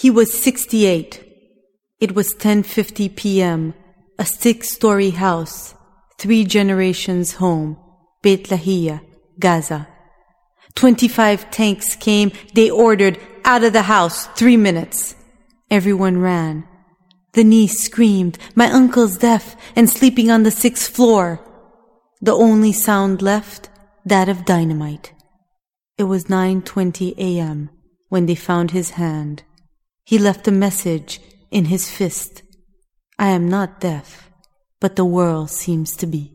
He was 68. It was 10:50 p.m. A 6-story house, 3 generations home, Beit Lahia, Gaza. 25 tanks came. They ordered, out of the house, 3 minutes. Everyone ran. The niece screamed, my uncle's deaf and sleeping on the 6th floor. The only sound left, that of dynamite. It was 9:20 a.m. when they found his hand. He left a message in his fist. I am not deaf, but the world seems to be.